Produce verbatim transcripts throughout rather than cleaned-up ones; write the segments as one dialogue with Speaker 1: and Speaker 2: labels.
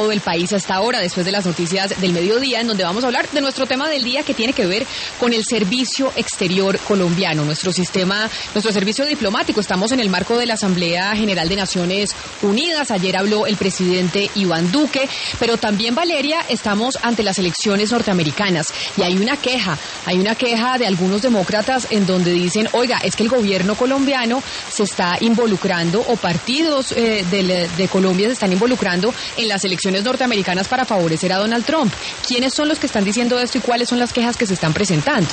Speaker 1: todo el país hasta ahora, después de las noticias del mediodía, en donde vamos a hablar de nuestro tema del día, que tiene que ver con el servicio exterior colombiano, nuestro sistema, nuestro servicio diplomático. Estamos en el marco de la Asamblea General de Naciones Unidas. Ayer habló el presidente Iván Duque, pero también, Valeria, estamos ante las elecciones norteamericanas y hay una queja, hay una queja de algunos demócratas en donde dicen, oiga, es que el gobierno colombiano se está involucrando, o partidos eh, de, de Colombia se están involucrando en las elecciones norteamericanas para favorecer a Donald Trump. ¿Quiénes son los que están diciendo esto y cuáles son las quejas que se están presentando?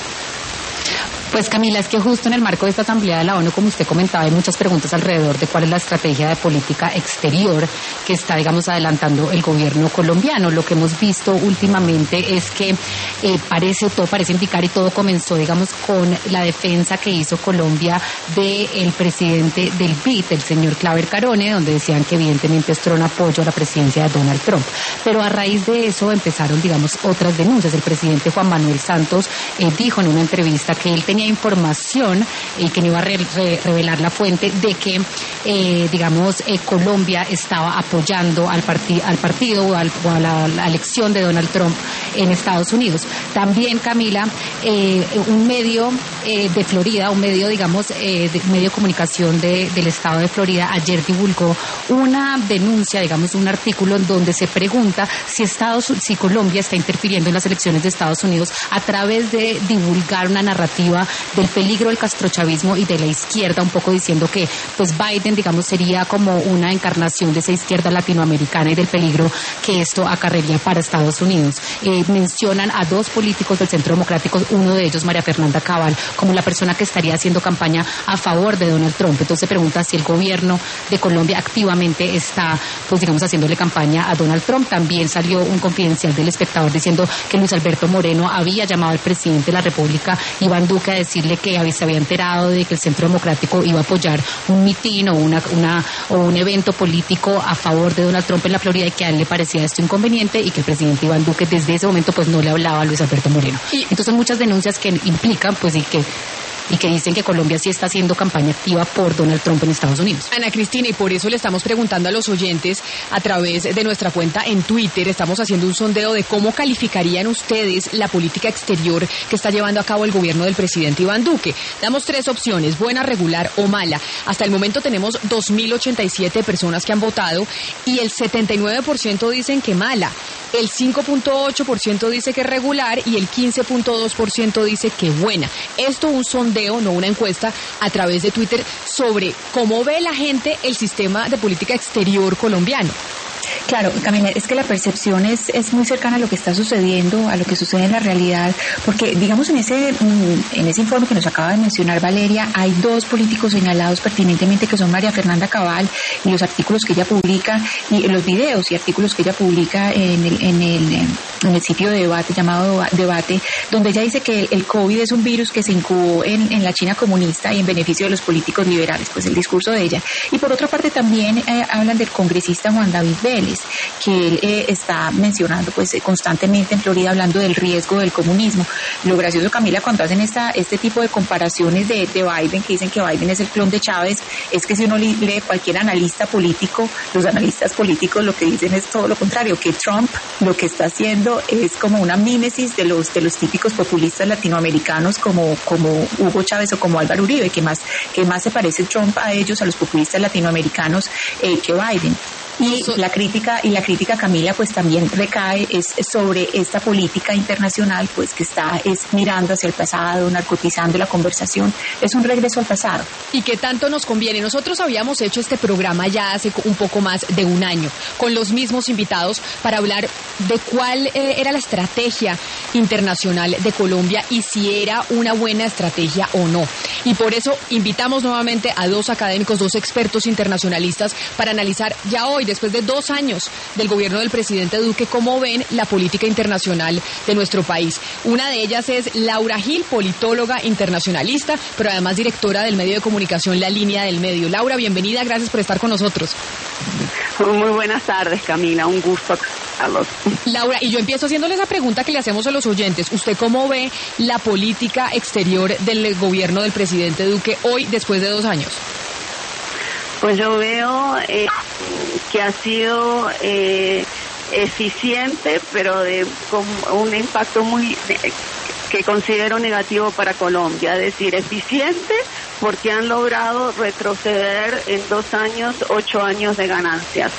Speaker 2: Pues, Camila, es que justo en el marco de esta Asamblea de la ONU, como usted comentaba, hay muchas preguntas alrededor de cuál es la estrategia de política exterior que está, digamos, adelantando el gobierno colombiano. Lo que hemos visto últimamente es que eh, parece, todo parece indicar, y todo comenzó, digamos, con la defensa que hizo Colombia del presidente del B I T, el señor Claver Carone, donde decían que evidentemente esto era un apoyo a la presidencia de Donald Trump. Pero a raíz de eso empezaron, digamos, otras denuncias. El presidente Juan Manuel Santos eh, dijo en una entrevista que él tenía información y que no iba a re, re, revelar la fuente de que, eh, digamos, eh, Colombia estaba apoyando al, parti, al partido o, al, o a la, la elección de Donald Trump en Estados Unidos. También, Camila, eh, un medio eh, de Florida, un medio, digamos, eh, de, medio de comunicación de, del estado de Florida, ayer divulgó una denuncia, digamos, un artículo en donde se pregunta si Estados, si Colombia está interfiriendo en las elecciones de Estados Unidos a través de divulgar una narrativa del peligro del castrochavismo y de la izquierda, un poco diciendo que pues Biden, digamos, sería como una encarnación de esa izquierda latinoamericana y del peligro que esto acarrearía para Estados Unidos. Eh, mencionan a dos políticos del Centro Democrático, uno de ellos, María Fernanda Cabal, como la persona que estaría haciendo campaña a favor de Donald Trump. Entonces se pregunta si el gobierno de Colombia activamente está, pues digamos, haciéndole campaña a Donald Trump. También salió un confidencial del Espectador diciendo que Luis Alberto Moreno había llamado al presidente de la República, Iván Duque, a decirle que se había enterado de que el Centro Democrático iba a apoyar un mitin o una, una o un evento político a favor de Donald Trump en la Florida, y que a él le parecía esto inconveniente y que el presidente Iván Duque desde ese momento pues no le hablaba a Luis Alberto Moreno. Y entonces son muchas denuncias que implican pues y que y que dicen que Colombia sí está haciendo campaña activa por Donald Trump en Estados Unidos.
Speaker 1: Ana Cristina, y por eso le estamos preguntando a los oyentes a través de nuestra cuenta en Twitter, estamos haciendo un sondeo de cómo calificarían ustedes la política exterior que está llevando a cabo el gobierno del presidente Iván Duque. Damos tres opciones: buena, regular o mala. Hasta el momento tenemos dos mil ochenta y siete personas que han votado y el setenta y nueve por ciento dicen que mala, el cinco punto ocho por ciento dice que regular y el quince punto dos por ciento dice que buena. Esto un sondeo, no una encuesta, a través de Twitter sobre cómo ve la gente el sistema de política exterior colombiano.
Speaker 3: Claro, Camila, es que la percepción es, es muy cercana a lo que está sucediendo, a lo que sucede en la realidad, porque digamos en ese en ese informe que nos acaba de mencionar Valeria, hay dos políticos señalados pertinentemente, que son María Fernanda Cabal, y los artículos que ella publica, y los videos y artículos que ella publica en el, en el, en el sitio de debate llamado Debate, donde ella dice que el, el COVID es un virus que se incubó en, en la China comunista y en beneficio de los políticos liberales, pues el discurso de ella. Y por otra parte también eh, hablan del congresista Juan David Vélez, que él eh, está mencionando pues eh, constantemente en Florida, hablando del riesgo del comunismo. Lo gracioso, Camila, cuando hacen esta este tipo de comparaciones de, de Biden, que dicen que Biden es el clon de Chávez, es que si uno lee cualquier analista político, los analistas políticos lo que dicen es todo lo contrario, que Trump lo que está haciendo es como una mímesis de los de los típicos populistas latinoamericanos como como Hugo Chávez o como Álvaro Uribe, que más que más se parece Trump a ellos, a los populistas latinoamericanos, eh, que Biden. Y la crítica, y la crítica, Camila, pues también recae es sobre esta política internacional, pues que está es mirando hacia el pasado, narcotizando la conversación. Es un regreso al pasado.
Speaker 1: ¿Y qué tanto nos conviene? Nosotros habíamos hecho este programa ya hace un poco más de un año, con los mismos invitados, para hablar de cuál eh, era la estrategia internacional de Colombia y si era una buena estrategia o no. Y por eso invitamos nuevamente a dos académicos, dos expertos internacionalistas, para analizar ya hoy, después de dos años del gobierno del presidente Duque, cómo ven la política internacional de nuestro país. Una de ellas es Laura Gil, politóloga internacionalista, pero además directora del medio de comunicación La Línea del Medio. Laura, bienvenida, gracias por estar con nosotros.
Speaker 4: Muy buenas tardes, Camila, un gusto acompañarlos.
Speaker 1: Laura, y yo empiezo haciéndole esa pregunta que le hacemos a los oyentes. ¿Usted cómo ve la política exterior del gobierno del presidente Duque hoy, después de dos años?
Speaker 4: Pues yo veo eh, que ha sido eh, eficiente, pero de con un impacto muy que considero negativo para Colombia, es decir, eficiente porque han logrado retroceder en dos años, ocho años de ganancias.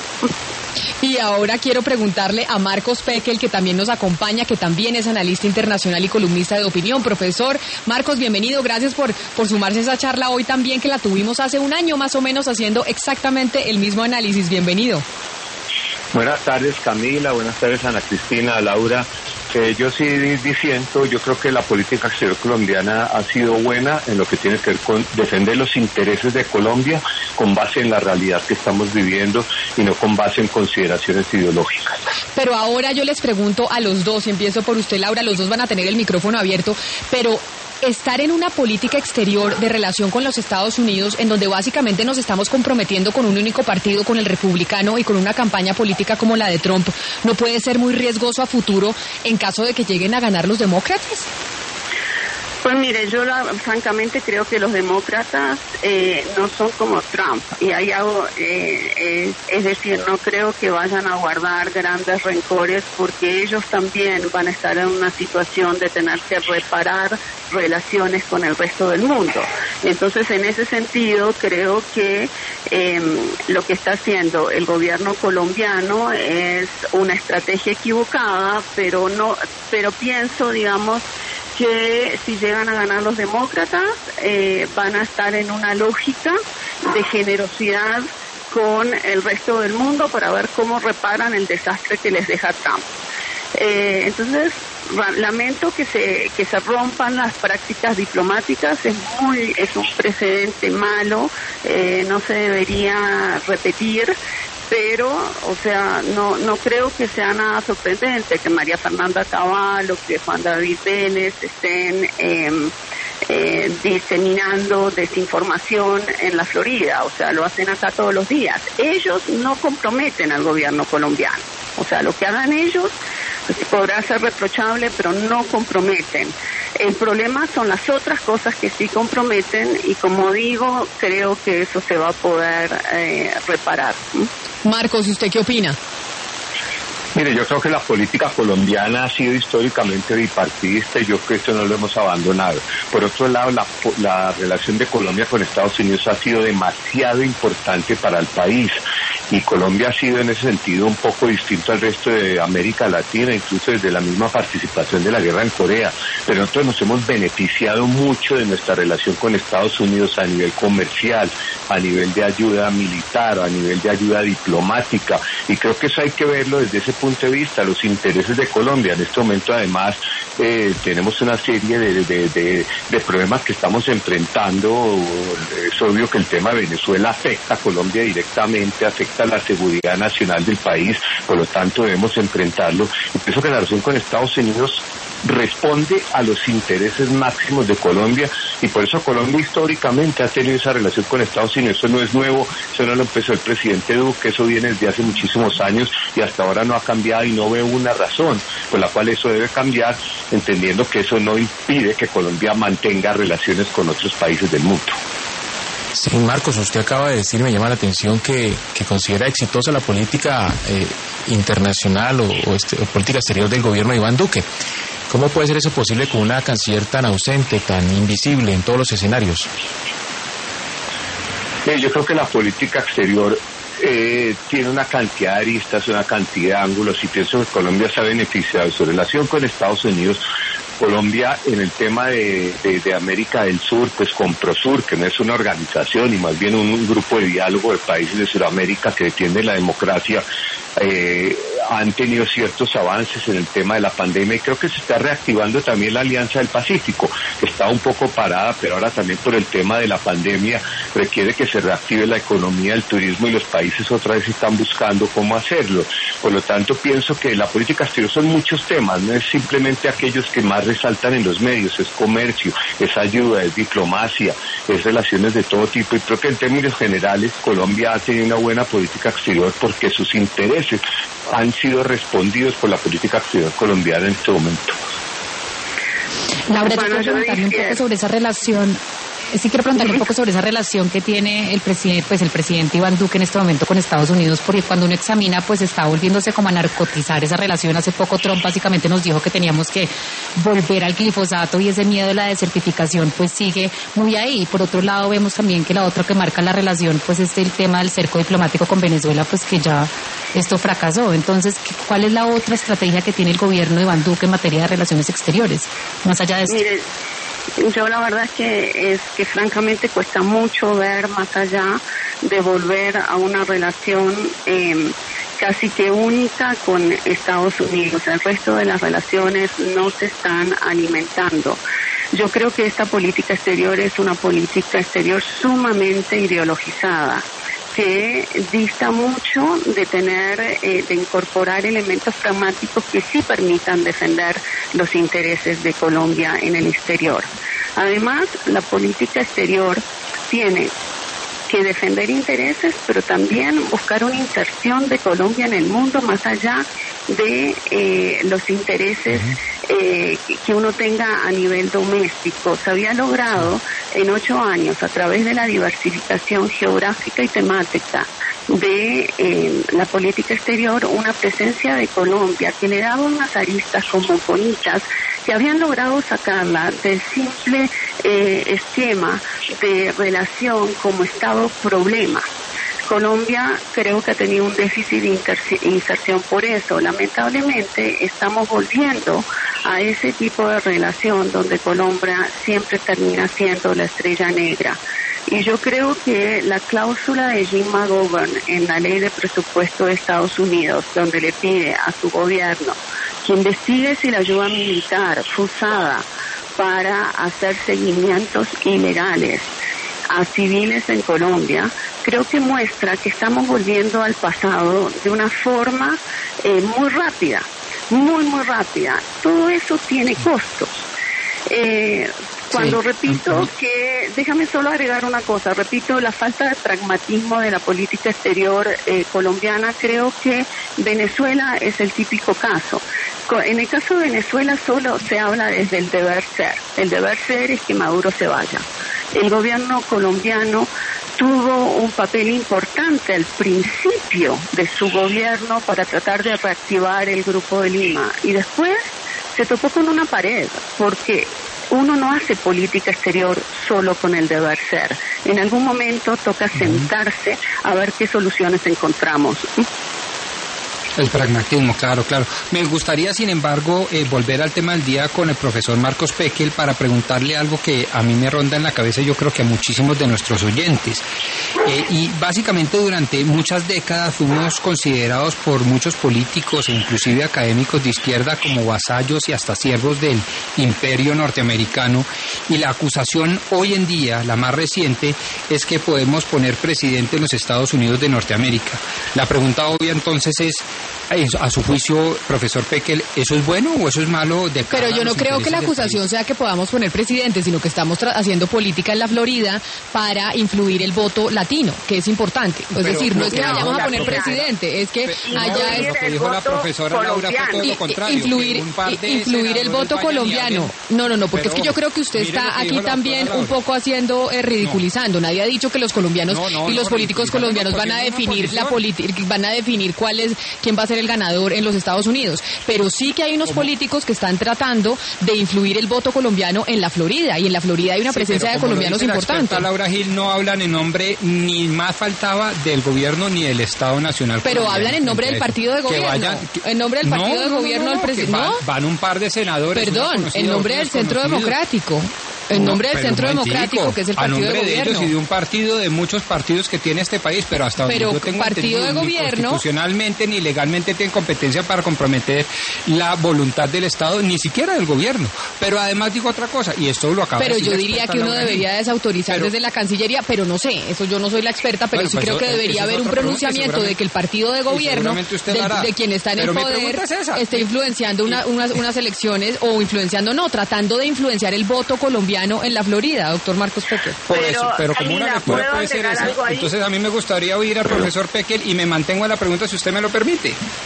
Speaker 1: Y ahora quiero preguntarle a Marcos Pekel, que también nos acompaña, que también es analista internacional y columnista de opinión. Profesor Marcos, bienvenido, gracias por, por sumarse a esa charla hoy también, que la tuvimos hace un año más o menos haciendo exactamente el mismo análisis. Bienvenido.
Speaker 5: Buenas tardes, Camila, buenas tardes, Ana Cristina, Laura. Eh, yo sí diciendo, yo creo que la política exterior colombiana ha sido buena en lo que tiene que ver con defender los intereses de Colombia con base en la realidad que estamos viviendo y no con base en consideraciones ideológicas.
Speaker 1: Pero ahora yo les pregunto a los dos, y empiezo por usted, Laura, los dos van a tener el micrófono abierto, pero estar en una política exterior de relación con los Estados Unidos, en donde básicamente nos estamos comprometiendo con un único partido, con el republicano, y con una campaña política como la de Trump, ¿no puede ser muy riesgoso a futuro en caso de que lleguen a ganar los demócratas?
Speaker 4: Pues mire, yo la, francamente creo que los demócratas eh, no son como Trump, y hay algo, eh, eh, es decir, no creo que vayan a guardar grandes rencores, porque ellos también van a estar en una situación de tener que reparar relaciones con el resto del mundo. Entonces, en ese sentido, creo que eh, lo que está haciendo el gobierno colombiano es una estrategia equivocada, pero no, pero pienso, digamos, que si llegan a ganar los demócratas, eh, van a estar en una lógica de generosidad con el resto del mundo para ver cómo reparan el desastre que les deja Trump. Eh, entonces, lamento que se que se rompan las prácticas diplomáticas, es muy es un precedente malo, eh, no se debería repetir. Pero, o sea, no no creo que sea nada sorprendente que María Fernanda Cabal o que Juan David Vélez estén eh, eh, diseminando desinformación en la Florida. O sea, lo hacen acá todos los días. Ellos no comprometen al gobierno colombiano. O sea, lo que hagan ellos podrá ser reprochable, pero no comprometen. El problema son las otras cosas que sí comprometen, y como digo, creo que eso se va a poder eh, reparar.
Speaker 1: Marcos, ¿y usted qué opina?
Speaker 5: Mire, yo creo que la política colombiana ha sido históricamente bipartidista y yo creo que esto no lo hemos abandonado. Por otro lado, la, la relación de Colombia con Estados Unidos ha sido demasiado importante para el país, y Colombia ha sido en ese sentido un poco distinto al resto de América Latina, incluso desde la misma participación de la guerra en Corea. Pero nosotros nos hemos beneficiado mucho de nuestra relación con Estados Unidos a nivel comercial, a nivel de ayuda militar, a nivel de ayuda diplomática, y creo que eso hay que verlo desde ese punto de vista, los intereses de Colombia. En este momento, además, eh, tenemos una serie de, de, de, de problemas que estamos enfrentando. Es obvio que el tema de Venezuela afecta a Colombia directamente, afecta a la seguridad nacional del país, por lo tanto debemos enfrentarlo. Y pienso que la relación con Estados Unidos responde a los intereses máximos de Colombia, y por eso Colombia históricamente ha tenido esa relación con Estados Unidos. Eso no es nuevo, eso no lo empezó el presidente Duque, eso viene desde hace muchísimos años y hasta ahora no ha cambiado, y no veo una razón por la cual eso debe cambiar, entendiendo que eso no impide que Colombia mantenga relaciones con otros países del mundo.
Speaker 6: Sí, Marcos, usted acaba de decir, me llama la atención, que, que considera exitosa la política eh, internacional o, o, este, o política exterior del gobierno de Iván Duque. ¿Cómo puede ser eso posible con una canciller tan ausente, tan invisible en todos los escenarios?
Speaker 5: Eh, yo creo que la política exterior eh, tiene una cantidad de aristas, una cantidad de ángulos, y pienso que Colombia se ha beneficiado de su relación con Estados Unidos. Colombia, en el tema de, de, de América del Sur, pues con Prosur, que no es una organización y más bien un, un grupo de diálogo de países de Sudamérica que defiende la democracia, eh, han tenido ciertos avances en el tema de la pandemia, y creo que se está reactivando también la Alianza del Pacífico, que estaba un poco parada, pero ahora también por el tema de la pandemia requiere que se reactive la economía, el turismo, y los países otra vez están buscando cómo hacerlo. Por lo tanto, pienso que la política exterior son muchos temas, no es simplemente aquellos que más resaltan en los medios, es comercio, es ayuda, es diplomacia, es relaciones de todo tipo, y creo que en términos generales Colombia ha tenido una buena política exterior porque sus intereses han sido respondidos por la política exterior colombiana en este momento.
Speaker 2: Laura, yo quiero preguntarle un poco sobre esa relación. Sí, quiero preguntarle un poco sobre esa relación que tiene el presidente, pues el presidente Iván Duque en este momento con Estados Unidos, porque cuando uno examina, pues está volviéndose como a narcotizar esa relación. Hace poco Trump básicamente nos dijo que teníamos que volver al glifosato y ese miedo de la desertificación pues sigue muy ahí. Por otro lado, vemos también que la otra que marca la relación pues es el tema del cerco diplomático con Venezuela, pues que ya esto fracasó. Entonces, ¿cuál es la otra estrategia que tiene el gobierno de Iván Duque en materia de relaciones exteriores, más allá de esto?
Speaker 4: Mire, yo la verdad es que es que francamente cuesta mucho ver más allá de volver a una relación eh, casi que única con Estados Unidos. El resto de las relaciones no se están alimentando. Yo creo que esta política exterior es una política exterior sumamente ideologizada, que dista mucho de tener, eh, de incorporar elementos pragmáticos que sí permitan defender los intereses de Colombia en el exterior. Además, la política exterior tiene que defender intereses, pero también buscar una inserción de Colombia en el mundo más allá de eh, los intereses eh, que uno tenga a nivel doméstico. Se había logrado en ocho años, a través de la diversificación geográfica y temática de eh, la política exterior, una presencia de Colombia que le daba unas aristas como bonitas, que habían logrado sacarla del simple eh, esquema de relación como Estado problema. Colombia creo que ha tenido un déficit de inserción por eso. Lamentablemente estamos volviendo a ese tipo de relación donde Colombia siempre termina siendo la estrella negra. Y yo creo que la cláusula de Jim McGovern en la ley de presupuesto de Estados Unidos, donde le pide a su gobierno que investigue si la ayuda militar fue usada para hacer seguimientos ilegales a civiles en Colombia, creo que muestra que estamos volviendo al pasado de una forma eh, muy rápida, muy, muy rápida. Todo eso tiene costos. Eh, cuando sí, repito que, déjame solo agregar una cosa, repito, la falta de pragmatismo de la política exterior eh, colombiana, creo que Venezuela es el típico caso. En el caso de Venezuela solo se habla desde el deber ser. El deber ser es que Maduro se vaya. El gobierno colombiano tuvo un papel importante al principio de su gobierno para tratar de reactivar el Grupo de Lima y después se topó con una pared porque uno no hace política exterior solo con el deber ser. En algún momento toca sentarse a ver qué soluciones encontramos.
Speaker 7: El pragmatismo, claro, claro. Me gustaría, sin embargo, eh, volver al tema del día con el profesor Marcos Pekel para preguntarle algo que a mí me ronda en la cabeza y yo creo que a muchísimos de nuestros oyentes. Eh, y básicamente durante muchas décadas fuimos considerados por muchos políticos e inclusive académicos de izquierda como vasallos y hasta siervos del imperio norteamericano. Y la acusación hoy en día, la más reciente, es que podemos poner presidente en los Estados Unidos de Norteamérica. La pregunta obvia entonces es, a su juicio, profesor Pekel, ¿eso es bueno o eso es malo? De
Speaker 1: Pero yo no creo que la acusación sea que podamos poner presidente, sino que estamos haciendo política en la Florida para influir el voto latino, que es importante. Es
Speaker 7: Pero,
Speaker 1: decir, no es que
Speaker 7: no,
Speaker 1: vayamos a poner
Speaker 7: profesora,
Speaker 1: presidente, es que
Speaker 7: no,
Speaker 1: allá es...
Speaker 7: Lo que dijo la profesora Laura fue todo lo contrario.
Speaker 1: Influir, influir el voto colombiano. No, no, no, porque pero, es que yo creo que usted está aquí también un poco haciendo, eh, ridiculizando. No. Nadie ha dicho que los colombianos no, no, y los no, políticos colombianos van a definir la política, van a definir cuál es, quién va a ser el ganador en los Estados Unidos, pero sí que hay unos ¿Cómo? políticos que están tratando de influir el voto colombiano en la Florida, y en la Florida hay una sí, presencia de colombianos importante.
Speaker 7: La Laura Gil, no hablan en nombre, ni más faltaba, del gobierno ni del Estado Nacional.
Speaker 1: Pero hablan en nombre del partido de gobierno. Vayan, que, en nombre del partido no, de gobierno no, no, del presidente.
Speaker 7: Van, van un par de senadores.
Speaker 1: Perdón, en nombre del Centro Democrático. En nombre no, del Centro Democrático, que es el partido de gobierno. A nombre de ellos
Speaker 7: y de un partido de muchos partidos que tiene este país, pero hasta donde
Speaker 1: pero
Speaker 7: yo tengo
Speaker 1: partido
Speaker 7: entendido,
Speaker 1: de
Speaker 7: ni
Speaker 1: gobierno,
Speaker 7: constitucionalmente ni legalmente tienen competencia para comprometer la voluntad del Estado, ni siquiera del gobierno. Pero además digo otra cosa, y esto lo acaba
Speaker 1: pero
Speaker 7: de decir.
Speaker 1: Pero yo diría que uno debería desautorizar pero, desde la Cancillería, pero no sé, eso yo no soy la experta, pero bueno, sí pues creo eso, que debería haber un pronunciamiento de que el partido de gobierno, de, de quien está en el poder, es esté influenciando una, unas, unas elecciones, o influenciando, no, tratando de influenciar el voto colombiano en la Florida. Doctor Marcos Pekel.
Speaker 7: Por pero, eso, pero como Camila, una lectura puede ser esa, entonces a mí me gustaría oír al profesor Pekel y me mantengo a la pregunta si usted me lo permite.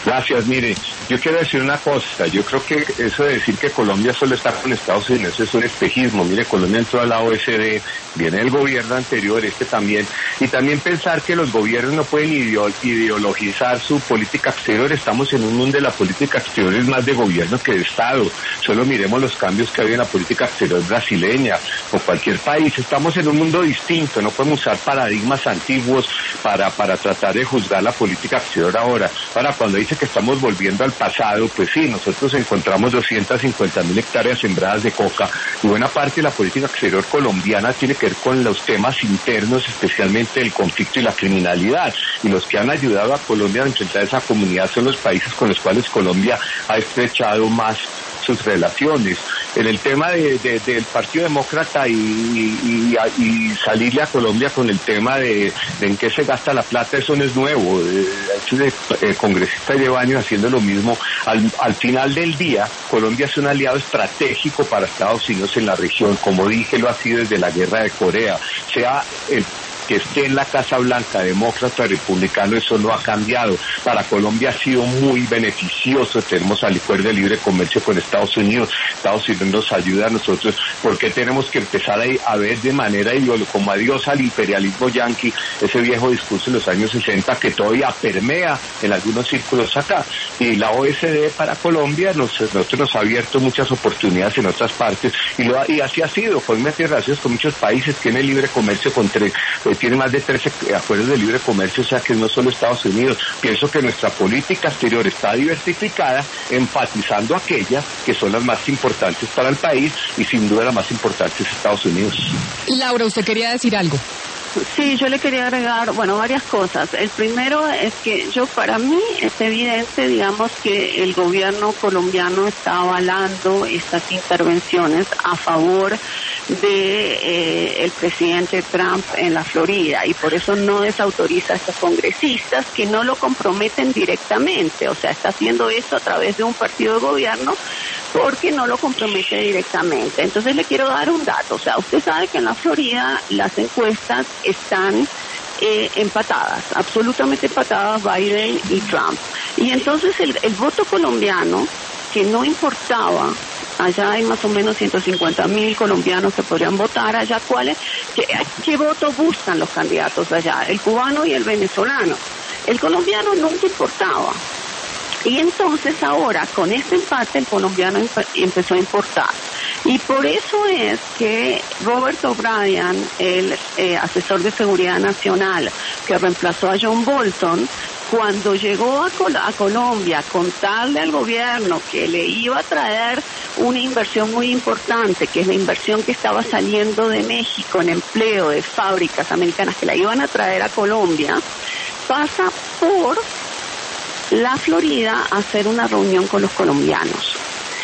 Speaker 5: Gracias, mire, yo quiero decir una cosa, yo creo que eso de decir que Colombia solo está con Estados Unidos es un espejismo. Mire, Colombia entró a la O E C D, viene el gobierno anterior, este también, y también pensar que los gobiernos no pueden ideologizar su política exterior. Estamos en un mundo de la política exterior es más de gobierno que de Estado. Solo miremos los cambios que ha habido en la política exterior brasileña o cualquier país. Estamos en un mundo distinto, no podemos usar paradigmas antiguos para, para tratar de juzgar la política exterior ahora. Ahora, cuando dice que estamos volviendo al pasado, pues sí, nosotros encontramos doscientas cincuenta mil hectáreas sembradas de coca y buena parte de la política exterior colombiana tiene que ver con los temas internos, especialmente el conflicto y la criminalidad. Y los que han ayudado a Colombia a enfrentar esa comunidad son los países con los cuales Colombia ha estrechado más sus relaciones. En el tema de, de, del Partido Demócrata y, y, y, y salirle a Colombia con el tema de, de en qué se gasta la plata, eso no es nuevo. El eh, congresista lleva años haciendo lo mismo. Al, al final del día, Colombia es un aliado estratégico para Estados Unidos en la región. Como dije, lo ha sido desde la guerra de Corea. Sea el que esté en la Casa Blanca, demócrata, republicano, eso no ha cambiado. Para Colombia ha sido muy beneficioso. Tenemos al acuerdo de libre comercio con Estados Unidos. Estados Unidos nos ayuda a nosotros. ¿Por qué tenemos que empezar a, a ver de manera ideológica, como adiós al imperialismo yanqui, ese viejo discurso de los años sesenta que todavía permea en algunos círculos acá? Y la O E C D para Colombia, nos, nosotros nos ha abierto muchas oportunidades en otras partes, y, lo, y así ha sido. Colombia tiene relaciones con muchos países, tiene libre comercio con tres, eh, tiene más de trece acuerdos de libre comercio, o sea que no solo Estados Unidos. Pienso que nuestra política exterior está diversificada, enfatizando aquellas que son las más importantes para el país, y sin duda la más importante es Estados Unidos.
Speaker 1: Laura, usted quería decir algo.
Speaker 4: Sí, yo le quería agregar, bueno, varias cosas. El primero es que yo, para mí, es evidente, digamos, que el gobierno colombiano está avalando estas intervenciones a favor de eh, el presidente Trump en la Florida, y por eso no desautoriza a estos congresistas que no lo comprometen directamente. O sea, está haciendo esto a través de un partido de gobierno porque no lo compromete directamente. Entonces le quiero dar un dato. O sea, usted sabe que en la Florida las encuestas están eh, empatadas, absolutamente empatadas, Biden y Trump. Y entonces el, el voto colombiano, que no importaba, allá hay más o menos ciento cincuenta mil colombianos que podrían votar, allá cuáles, ¿qué, qué voto buscan los candidatos allá? El cubano y el venezolano. El colombiano nunca importaba. Y entonces ahora, con este empate, el colombiano empezó a importar. Y por eso es que Robert O'Brien, el eh, asesor de seguridad nacional que reemplazó a John Bolton, cuando llegó a, Col- a Colombia a contarle al gobierno que le iba a traer una inversión muy importante, que es la inversión que estaba saliendo de México en empleo de fábricas americanas que la iban a traer a Colombia, pasa por la Florida a hacer una reunión con los colombianos.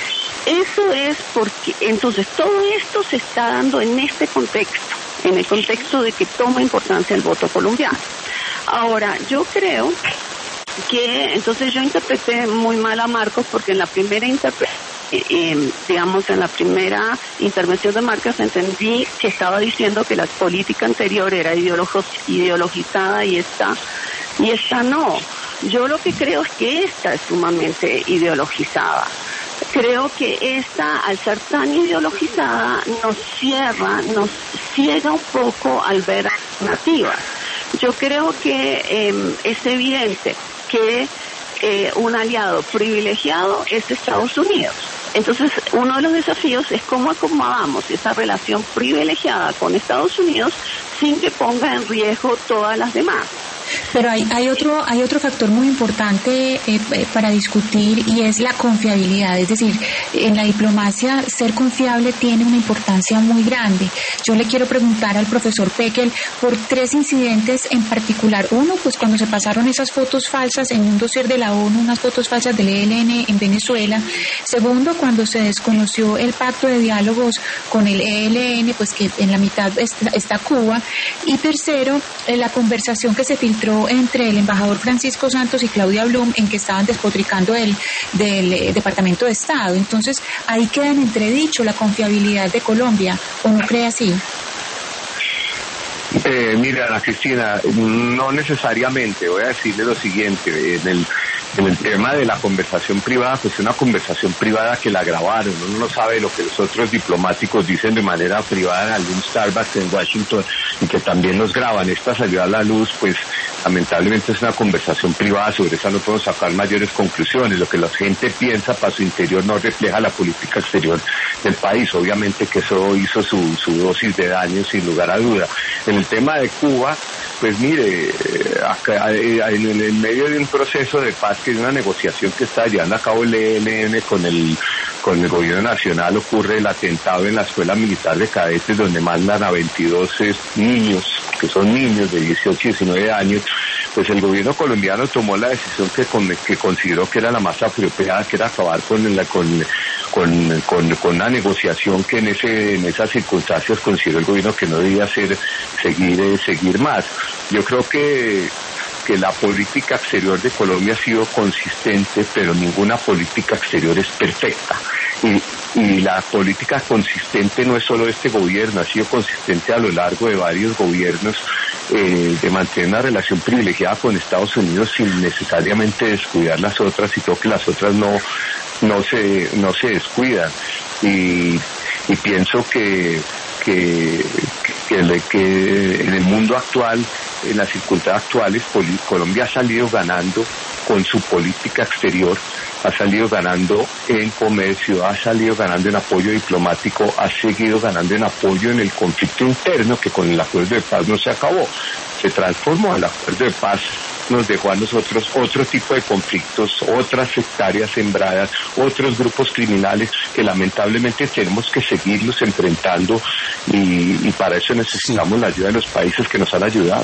Speaker 4: Eso es porque, entonces, todo esto se está dando en este contexto, en el contexto de que toma importancia el voto colombiano. Ahora, yo creo que, entonces yo interpreté muy mal a Marcos, porque en la primera interpre- eh, eh, digamos, en la primera intervención de Marcos entendí que estaba diciendo que la política anterior era ideologo- ideologizada y esta, y esta no. Yo lo que creo es que esta es sumamente ideologizada. Creo que esta, al ser tan ideologizada, nos cierra, nos ciega un poco al ver alternativas. Yo creo que eh, es evidente que eh, un aliado privilegiado es Estados Unidos. Entonces, uno de los desafíos es cómo acomodamos esa relación privilegiada con Estados Unidos sin que ponga en riesgo todas las demás.
Speaker 3: Pero hay, hay otro hay otro factor muy importante eh, eh, para discutir, y es la confiabilidad. Es decir, en la diplomacia ser confiable tiene una importancia muy grande. Yo le quiero preguntar al profesor Pekel por tres incidentes en particular. Uno, pues cuando se pasaron esas fotos falsas en un dossier de la ONU, unas fotos falsas del E L N en Venezuela. Segundo, cuando se desconoció el pacto de diálogos con el E L N, pues que en la mitad está, está Cuba. Y tercero, eh, la conversación que se filtró entre el embajador Francisco Santos y Claudia Blum, en que estaban despotricando del, del eh, Departamento de Estado. Entonces, ahí queda en entredicho la confiabilidad de Colombia, ¿o no cree así?
Speaker 5: Eh, mira, Ana Cristina, no necesariamente. Voy a decirle lo siguiente. En el, En el tema de la conversación privada, pues una conversación privada que la grabaron, uno no sabe lo que los otros diplomáticos dicen de manera privada en algún Starbucks en Washington y que también los graban. Esta salió a la luz, pues lamentablemente es una conversación privada, sobre esa no podemos sacar mayores conclusiones. Lo que la gente piensa para su interior no refleja la política exterior del país. Obviamente que eso hizo su, su dosis de daño sin lugar a duda. En el tema de Cuba, pues mire, acá, en el medio de un proceso de paz, que es una negociación que está llevando a cabo el E L N con el con el gobierno nacional, ocurre el atentado en la escuela militar de cadetes, donde mandan a veintidós niños, que son niños de dieciocho y diecinueve años. Pues el gobierno colombiano tomó la decisión que, con, que consideró que era la más apropiada, que era acabar con la con con con, con una negociación que en ese en esas circunstancias consideró el gobierno que no debía ser seguir eh, seguir más. Yo creo que que la política exterior de Colombia ha sido consistente, pero ninguna política exterior es perfecta. Y, y la política consistente no es solo de este gobierno, ha sido consistente a lo largo de varios gobiernos, eh, de mantener una relación privilegiada con Estados Unidos sin necesariamente descuidar las otras, y creo que las otras no no se no se descuidan. Y, y pienso que que, que que en el mundo actual, en las circunstancias actuales, Colombia ha salido ganando con su política exterior, ha salido ganando en comercio, ha salido ganando en apoyo diplomático, ha seguido ganando en apoyo en el conflicto interno, que con el acuerdo de paz no se acabó, se transformó. El acuerdo de paz nos dejó a nosotros otro tipo de conflictos, otras sectarias sembradas, otros grupos criminales que lamentablemente tenemos que seguirlos enfrentando, y, y para eso necesitamos la ayuda de los países que nos han ayudado.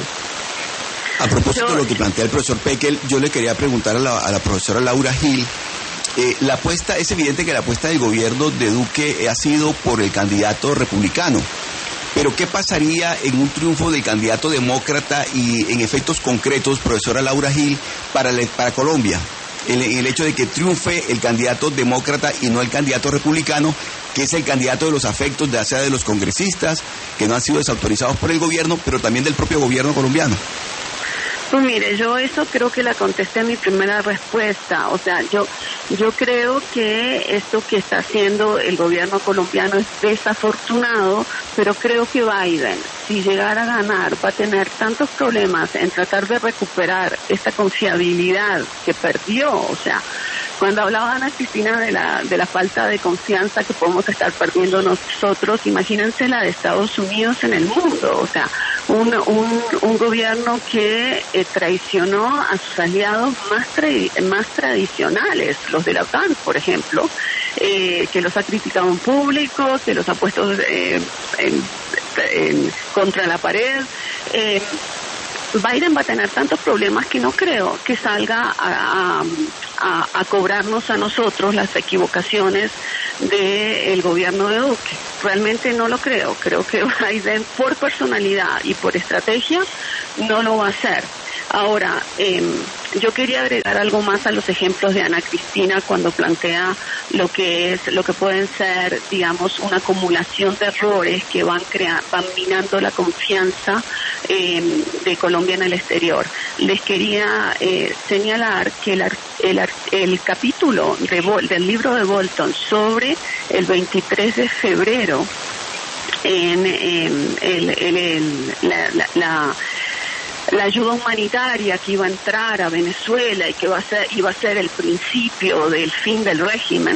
Speaker 8: A propósito de lo que plantea el profesor Pekel, yo le quería preguntar a la, a la profesora Laura Gil. Eh, la apuesta, es evidente que la apuesta del gobierno de Duque ha sido por el candidato republicano. Pero ¿qué pasaría en un triunfo del candidato demócrata y en efectos concretos, profesora Laura Gil, para, le, para Colombia? El, el hecho de que triunfe el candidato demócrata y no el candidato republicano, que es el candidato de los afectos, ya sea de los congresistas, que no han sido desautorizados por el gobierno, pero también del propio gobierno colombiano.
Speaker 4: Pues mire, yo eso creo que la contesté en mi primera respuesta. O sea, yo yo creo que esto que está haciendo el gobierno colombiano es desafortunado, pero creo que Biden, si llegara a ganar, va a tener tantos problemas en tratar de recuperar esta confiabilidad que perdió. O sea, cuando hablaba Ana Cristina de la de la falta de confianza que podemos estar perdiendo nosotros, imagínense la de Estados Unidos en el mundo. O sea, un un, un gobierno que eh, traicionó a sus aliados más tra- más tradicionales, los de la OTAN, por ejemplo, eh, que los ha criticado en público, que los ha puesto eh, en, en, contra la pared. Eh, Biden va a tener tantos problemas que no creo que salga a, a, a cobrarnos a nosotros las equivocaciones del gobierno de Duque. Realmente no lo creo. Creo que Biden, por personalidad y por estrategia, no lo va a hacer. Ahora, eh, yo quería agregar algo más a los ejemplos de Ana Cristina cuando plantea lo que es, lo que pueden ser, digamos, una acumulación de errores que van creando, van minando la confianza eh, de Colombia en el exterior. Les quería eh, señalar que el, el, el capítulo de Bol, del libro de Bolton sobre el veintitrés de febrero en, en el, el, el, la, la, la la ayuda humanitaria que iba a entrar a Venezuela y que va a ser, iba a ser el principio del fin del régimen.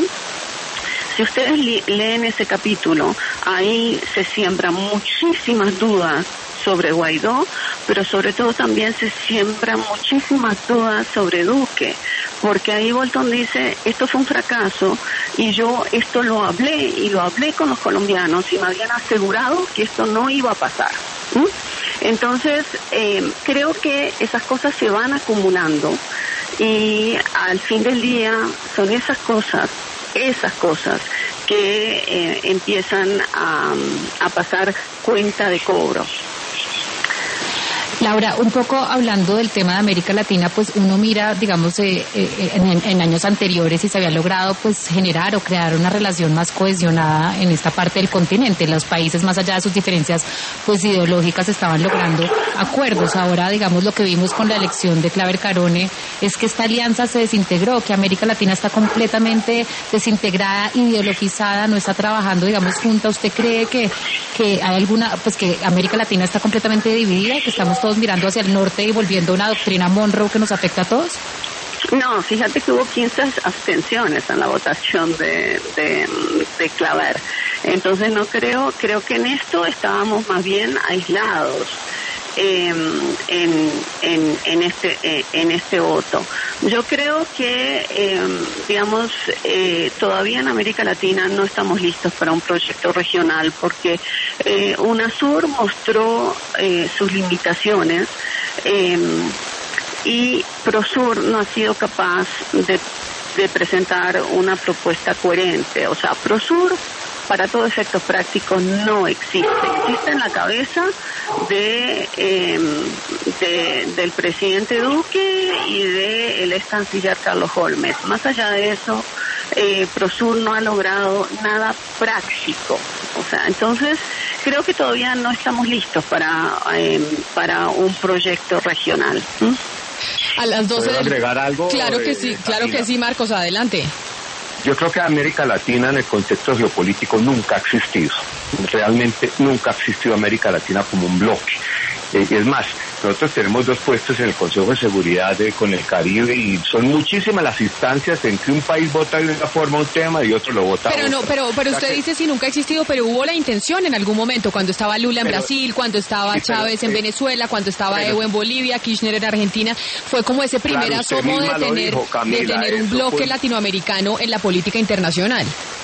Speaker 4: Si ustedes li- leen ese capítulo, ahí se siembran muchísimas dudas sobre Guaidó, pero sobre todo también se siembran muchísimas dudas sobre Duque, porque ahí Bolton dice, esto fue un fracaso y yo esto lo hablé y lo hablé con los colombianos y me habían asegurado que esto no iba a pasar. ¿Mm? Entonces, eh, creo que esas cosas se van acumulando y al fin del día son esas cosas, esas cosas que eh, empiezan a, a pasar cuenta de cobro.
Speaker 2: Laura, un poco hablando del tema de América Latina, pues uno mira, digamos, eh, eh, en, en años anteriores y se había logrado pues generar o crear una relación más cohesionada en esta parte del continente. Los países, más allá de sus diferencias pues ideológicas, estaban logrando acuerdos. Ahora, digamos, lo que vimos con la elección de Claver Carone es que esta alianza se desintegró, que América Latina está completamente desintegrada, ideologizada, no está trabajando, digamos, junta. ¿Usted cree que, que hay alguna, pues que América Latina está completamente dividida y que estamos todos mirando hacia el norte y volviendo a una doctrina Monroe que nos afecta a todos?
Speaker 4: No, fíjate que hubo quince abstenciones en la votación de, de, de Claver. Entonces no creo, creo que en esto estábamos más bien aislados eh, en, en, en este eh, en este voto. Yo creo que, eh, digamos, eh, todavía en América Latina no estamos listos para un proyecto regional porque eh, UNASUR mostró eh, sus limitaciones eh, y PROSUR no ha sido capaz de, de presentar una propuesta coherente. O sea, PROSUR, para todos efectos prácticos, no existe. Existe en la cabeza de, eh, de del presidente Duque y del ex canciller Carlos Holmes. Más allá de eso, eh, PROSUR no ha logrado nada práctico. O sea, entonces creo que todavía no estamos listos para eh, para un proyecto regional. ¿Mm?
Speaker 1: A las doce.
Speaker 5: ¿Puedo agregar algo?
Speaker 1: Claro que
Speaker 5: eh,
Speaker 1: sí, claro
Speaker 5: Camila?
Speaker 1: que sí, Marcos, adelante.
Speaker 5: Yo creo que América Latina en el contexto geopolítico nunca ha existido. Realmente nunca ha existido América Latina como un bloque. Eh, es más, nosotros tenemos dos puestos en el Consejo de Seguridad de, con el Caribe y son muchísimas las instancias en que un país vota de una forma un tema y otro lo vota
Speaker 1: Pero no,
Speaker 5: otro.
Speaker 1: pero pero usted
Speaker 5: o sea
Speaker 1: dice si nunca ha existido, pero hubo la intención en algún momento, cuando estaba Lula en
Speaker 5: Pero-
Speaker 1: Brasil, cuando estaba
Speaker 5: sí, pero,
Speaker 1: Chávez en
Speaker 5: eh,
Speaker 1: Venezuela, cuando estaba
Speaker 5: pero-
Speaker 1: Evo en Bolivia, Kirchner en Argentina, fue como ese primer
Speaker 5: Claro, usted
Speaker 1: asomo de
Speaker 5: misma lo
Speaker 1: tener,
Speaker 5: dijo, Camila,
Speaker 1: de tener un
Speaker 5: eso
Speaker 1: bloque
Speaker 5: fue-
Speaker 1: latinoamericano en la política internacional.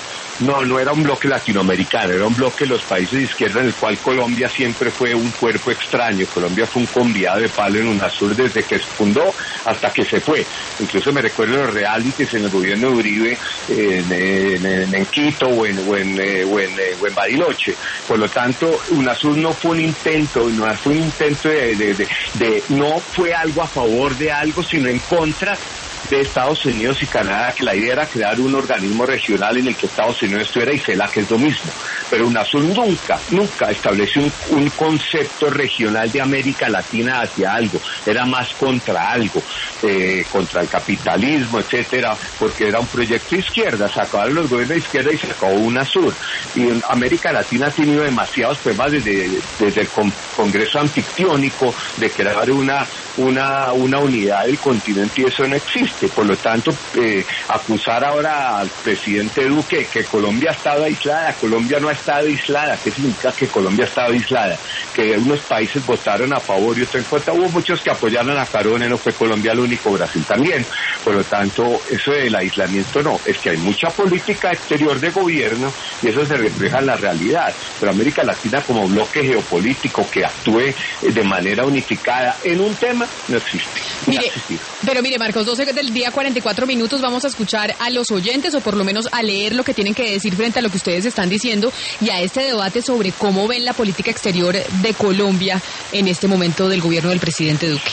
Speaker 5: No, no era un bloque latinoamericano, era un bloque de los países de izquierda en el cual Colombia siempre fue un cuerpo extraño. Colombia fue un conviado de palo en UNASUR desde que se fundó hasta que se fue. Incluso me recuerdo los realities en el gobierno de Uribe en, en, en, en Quito o en, o, en, eh, o, en, eh, o en Bariloche. Por lo tanto, UNASUR no fue un intento, no fue un intento de, de, de, de no fue algo a favor de algo, sino en contra de Estados Unidos y Canadá, que la idea era crear un organismo regional en el que Estados Unidos estuviera y CELAC, que es lo mismo. Pero UNASUR nunca, nunca estableció un, un concepto regional de América Latina hacia algo, era más contra algo, eh, contra el capitalismo, etcétera, porque era un proyecto de izquierda, se acabaron los gobiernos de izquierda y se acabó UNASUR. Y en América Latina ha tenido demasiados problemas desde, desde el con, Congreso Anfictiónico de crear una, una, una unidad del continente y eso no existe. Por lo tanto, eh, acusar ahora al presidente Duque que Colombia ha estado aislada, Colombia no ha estado aislada. ¿Qué significa que Colombia ha estado aislada? Que unos países votaron a favor y otros en contra. Hubo muchos que apoyaron a Carone, no fue Colombia el único, Brasil también. Por lo tanto, eso del aislamiento no, es que hay mucha política exterior de gobierno y eso se refleja en la realidad. Pero América Latina como bloque geopolítico que actúe de manera unificada en un tema no existe. No
Speaker 1: Mire,
Speaker 5: ha existido.
Speaker 1: pero mire, Marcos, doce del día, cuarenta y cuatro minutos, vamos a escuchar a los oyentes o por lo menos a leer lo que tienen que decir frente a lo que ustedes están diciendo y a este debate sobre cómo ven la política exterior de Colombia en este momento del gobierno del presidente Duque.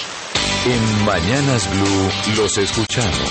Speaker 9: En Mañanas Blue los escuchamos.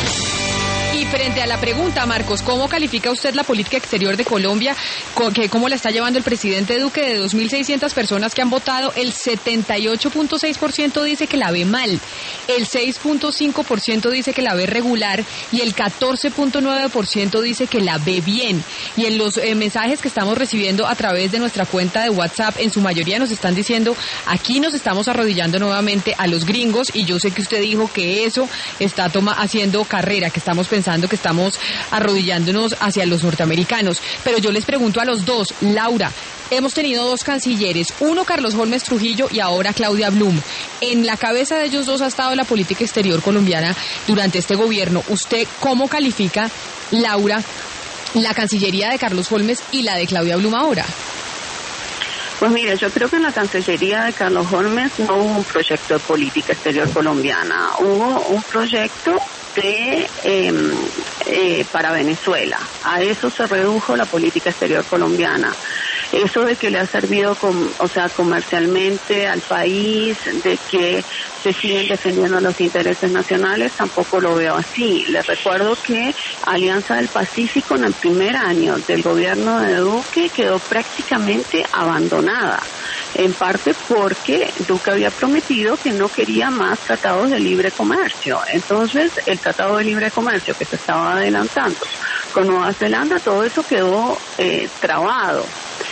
Speaker 1: Y frente a la pregunta, Marcos, ¿cómo califica usted la política exterior de Colombia? Co- que ¿Cómo la está llevando el presidente Duque? De dos mil seiscientas personas que han votado, el setenta y ocho punto seis por ciento dice que la ve mal, el seis punto cinco por ciento dice que la ve regular y el catorce punto nueve por ciento dice que la ve bien. Y en los eh, mensajes que estamos recibiendo a través de nuestra cuenta de WhatsApp, en su mayoría nos están diciendo, aquí nos estamos arrodillando nuevamente a los gringos y yo sé que usted dijo que eso está toma, haciendo carrera, que estamos pensando que estamos arrodillándonos hacia los norteamericanos. Pero yo les pregunto a los dos, Laura, hemos tenido dos cancilleres, uno Carlos Holmes Trujillo y ahora Claudia Blum. En la cabeza de ellos dos ha estado la política exterior colombiana durante este gobierno. ¿Usted cómo califica, Laura, la cancillería de Carlos Holmes y la de Claudia Blum ahora?
Speaker 4: Pues mire, yo creo que en la Cancillería de Carlos Holmes no hubo un proyecto de política exterior colombiana, hubo un proyecto de eh, eh, para Venezuela. A eso se redujo la política exterior colombiana. Eso de que le ha servido, com, o sea, comercialmente al país, de que se siguen defendiendo los intereses nacionales, tampoco lo veo así. Les recuerdo que Alianza del Pacífico en el primer año del gobierno de Duque quedó prácticamente abandonada, en parte porque Duque había prometido que no quería más tratados de libre comercio. Entonces, el tratado de libre comercio que se estaba adelantando con Nueva Zelanda, todo eso quedó eh, trabado.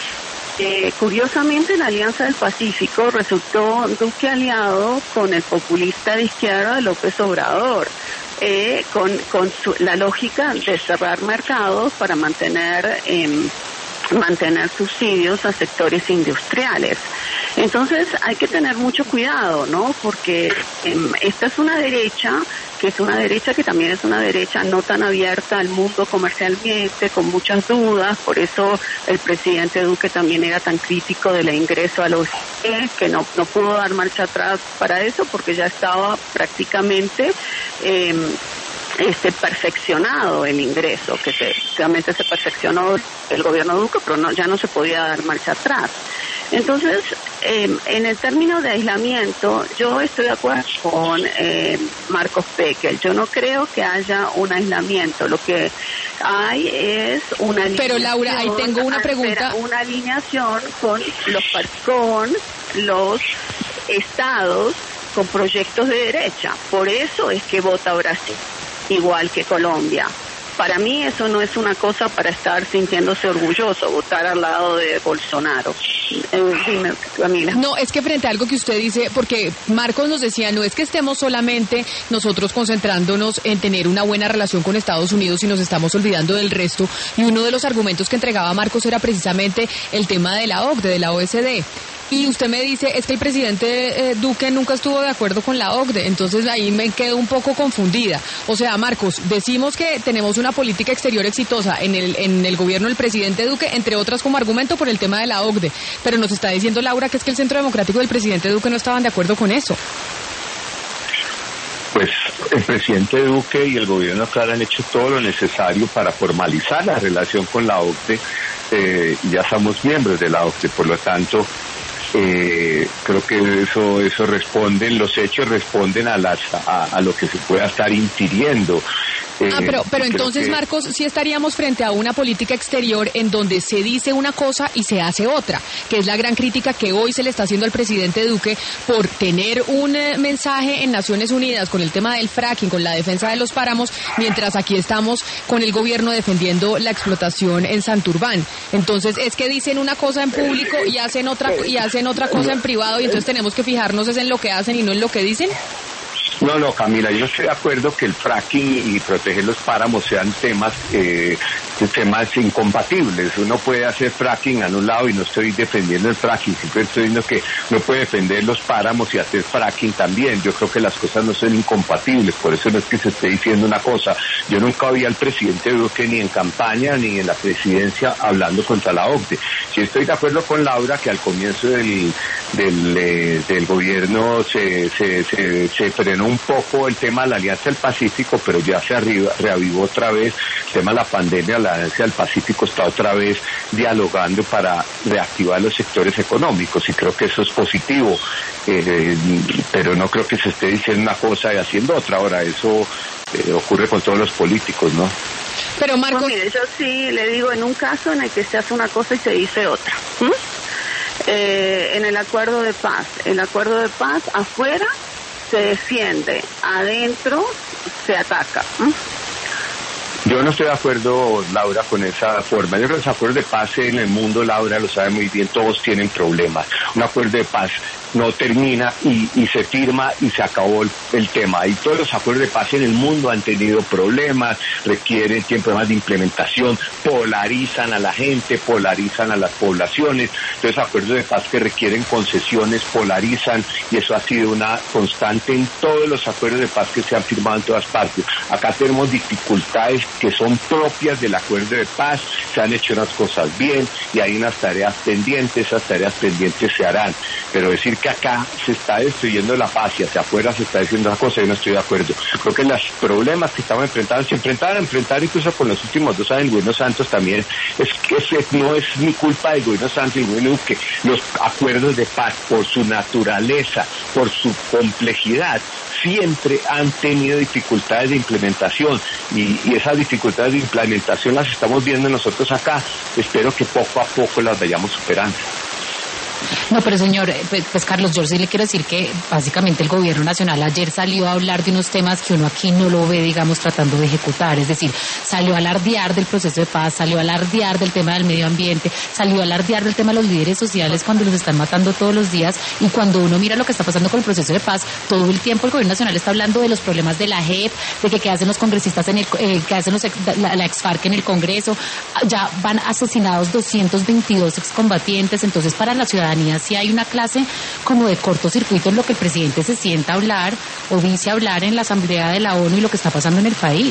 Speaker 4: Eh, curiosamente, la Alianza del Pacífico resultó Duque aliado con el populista de izquierda López Obrador, eh, con, con su, la lógica de cerrar mercados para mantener eh, mantener subsidios a sectores industriales. Entonces hay que tener mucho cuidado, ¿no? Porque eh, esta es una derecha que es una derecha que también es una derecha no tan abierta al mundo comercialmente, con muchas dudas. Por eso el presidente Duque también era tan crítico del ingreso a la O C D, que no, no pudo dar marcha atrás para eso porque ya estaba prácticamente eh, este perfeccionado el ingreso, que se, realmente se perfeccionó el gobierno Duque, pero no, ya no se podía dar marcha atrás. Entonces, eh, en el término de aislamiento, yo estoy de acuerdo con eh, Marcos Pekel. Yo no creo que haya un aislamiento. Lo que hay es una alineación.
Speaker 1: Pero Laura, ahí tengo una pregunta.
Speaker 4: Una alineación con los con los estados con proyectos de derecha. Por eso es que vota Brasil, igual que Colombia. Para mí eso no es una cosa para estar sintiéndose orgulloso, votar al lado de Bolsonaro. Eh, dime, Camila.
Speaker 1: No, es que frente a algo que usted dice, porque Marcos nos decía, no es que estemos solamente nosotros concentrándonos en tener una buena relación con Estados Unidos y nos estamos olvidando del resto, y uno de los argumentos que entregaba Marcos era precisamente el tema de la O C D E, de la O E C D. Y usted me dice, es que el presidente eh, Duque nunca estuvo de acuerdo con la O C D E, entonces ahí me quedo un poco confundida. O sea, Marcos, decimos que tenemos una política exterior exitosa en el en el gobierno del presidente Duque, entre otras como argumento por el tema de la O C D E, pero nos está diciendo Laura que es que el Centro Democrático del presidente Duque no estaban de acuerdo con eso.
Speaker 5: Pues el presidente Duque y el gobierno actual han hecho todo lo necesario para formalizar la relación con la O C D E, eh, y ya somos miembros de la O C D E, por lo tanto, Eh, creo que eso eso responden, los hechos responden a las a, a lo que se pueda estar infiriendo. Eh,
Speaker 1: ah, pero, pero entonces,
Speaker 5: que...
Speaker 1: Marcos, sí estaríamos frente a una política exterior en donde se dice una cosa y se hace otra, que es la gran crítica que hoy se le está haciendo al presidente Duque por tener un eh, mensaje en Naciones Unidas con el tema del fracking, con la defensa de los páramos, mientras aquí estamos con el gobierno defendiendo la explotación en Santurbán. Entonces, es que dicen una cosa en público y hacen otra y hacen otra cosa en privado, y entonces tenemos que fijarnos es en lo que hacen y no en lo que dicen.
Speaker 5: No, no, Camila, yo estoy de acuerdo que el fracking y proteger los páramos sean temas eh, temas incompatibles. Uno puede hacer fracking a un lado y no estoy defendiendo el fracking, siempre estoy diciendo que no puede defender los páramos y hacer fracking también. Yo creo que las cosas no son incompatibles, por eso no es que se esté diciendo una cosa. Yo nunca vi al presidente Duque ni en campaña ni en la presidencia hablando contra la O C D E. Sí estoy de acuerdo con Laura que al comienzo del del, eh, del gobierno se, se, se, se frenó un poco el tema de la Alianza del Pacífico, pero ya se arriba, reavivó otra vez el tema de la pandemia. La Alianza del Pacífico está otra vez dialogando para reactivar los sectores económicos y creo que eso es positivo, eh, pero no creo que se esté diciendo una cosa y haciendo otra. Ahora eso eh, ocurre con todos los políticos, ¿no?
Speaker 1: Pero Marcos,
Speaker 4: pues mire, yo sí le digo, en un caso en el que se hace una cosa y se dice otra. ¿Mm? Eh, en el acuerdo de paz, el acuerdo de paz afuera se defiende, adentro se ataca. ¿Mm?
Speaker 5: Yo no estoy de acuerdo, Laura, con esa forma. Yo creo que los acuerdos de paz en el mundo, Laura lo sabe muy bien, todos tienen problemas. Un acuerdo de paz no termina y, y se firma y se acabó el, el tema. Y todos los acuerdos de paz en el mundo han tenido problemas, requieren tiempo más de implementación, polarizan a la gente, polarizan a las poblaciones. Entonces, acuerdos de paz que requieren concesiones polarizan y eso ha sido una constante en todos los acuerdos de paz que se han firmado en todas partes. Acá tenemos dificultades que son propias del acuerdo de paz, se han hecho unas cosas bien y hay unas tareas pendientes, esas tareas pendientes se harán. Pero decir decir que acá se está destruyendo la paz y hacia afuera se está diciendo una cosa, yo no estoy de acuerdo. Creo que los problemas que estamos enfrentando, se enfrentaban a enfrentar incluso con los últimos dos años del gobierno Santos también, es que ese no es ni culpa del gobierno Santos y del gobierno Duque. Los acuerdos de paz, por su naturaleza, por su complejidad, siempre han tenido dificultades de implementación y, y esas dificultades de implementación las estamos viendo nosotros acá. Espero que poco a poco las vayamos superando.
Speaker 2: No, pero señor, pues, pues Carlos, yo sí le quiero decir que básicamente el gobierno nacional ayer salió a hablar de unos temas que uno aquí no lo ve, digamos, tratando de ejecutar. Es decir, salió a alardear del proceso de paz, salió a alardear del tema del medio ambiente, salió a alardear del tema de los líderes sociales cuando los están matando todos los días. Y cuando uno mira lo que está pasando con el proceso de paz, todo el tiempo el gobierno nacional está hablando de los problemas de la J E P, de que qué hacen los congresistas, en el, eh, que hacen los, la, la ex-FARC en el Congreso. Ya van asesinados doscientos veintidós excombatientes. Entonces, para la ciudadanía sí hay una clase como de cortocircuito en lo que el presidente se sienta a hablar o dice hablar en la Asamblea de la ONU y lo que está pasando en el país.